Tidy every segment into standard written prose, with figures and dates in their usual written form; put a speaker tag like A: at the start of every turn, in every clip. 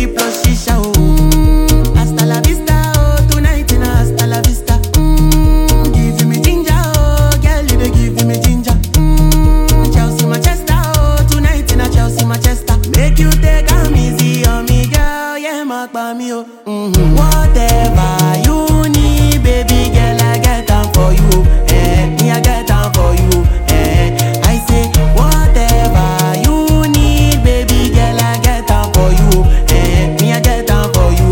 A: Hennessy plus shisha, oh. Hasta la vista, oh. Tonight in hasta la vista. Give me ginger, oh. Girl, you dey give me ginger. Chelsea, Manchester, oh. Tonight in Chelsea, Manchester. Make you take am easy on me, girl. Yeah, mark by me, oh. Whatever you need, baby girl, I get am for you. Me, I get am for you. I say, whatever you need, baby girl, I get am for you. Me, I get am for you.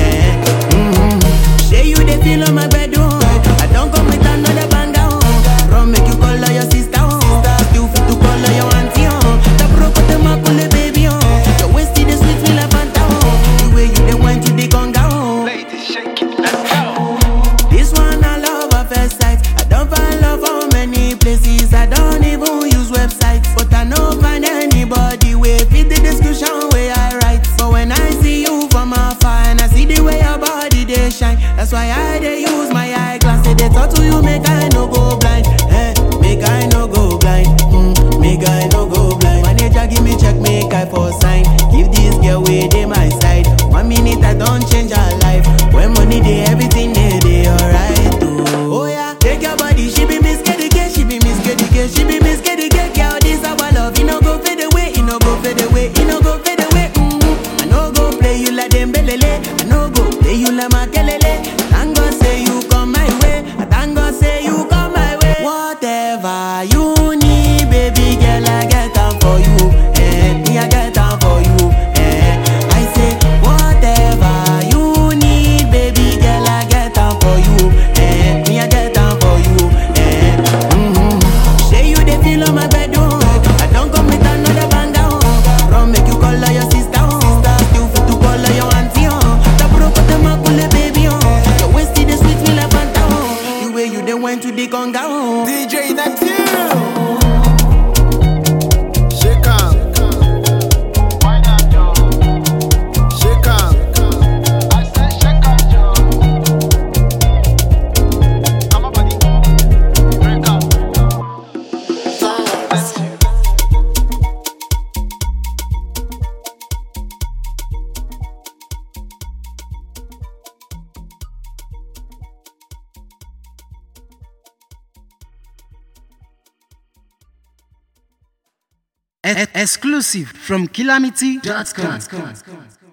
A: Say you dey feel on my bed, oh. I don't come with another banger, oh. Run make you call her your sister, oh. You fit to call her your auntie, oh. The broke the macule, baby, oh. Your waist is sweet, me like Fanta, oh. The way you dey went to the conga, oh.
B: Ladies, shake it, let's go.
A: This one I love at first sight. I don't find love for many places. I don't even use websites, but I no find anybody way fit the description way I write. But when I see you from afar and I see the way your body they shine, that's why I they use my eyeglass. Say they talk to you, make I no go blind. Make I no go blind. Make I no go blind. Manager give me check, make I for sign. Give this girl way they my side. 1 minute I don't change her life. When money they everything they alright too. Oh yeah, take your body, she be Miss Kitty K, she be Miss Kitty K, she be Miss Kitty K. Girl, this our love, it no go fade away, it no go fade away, it no go fade away. I no go play you like Dembélé, I no go play you like Makelele. Thank God say you come my way, I thank God say you come my way. Whatever you need, baby girl, I get am for you. Me I get am for you. I say whatever you need, baby girl, I get am for you. Me I get am for you. Say you dey feel on my bed, oh. I don't come with another banger, oh. Run make you call her your sister, oh. You fit to call her your auntie, oh. The broke the macule, baby, oh. Your waist is sweet, me like Fanta, oh. The way you dey went to the conga, oh.
C: DJ Neptune. Shake am.
B: Wine and Joe.
C: Shake am.
B: I said shake and Joe. Come on, buddy. Break up. Let's go.
D: Exclusive from Calamity.com.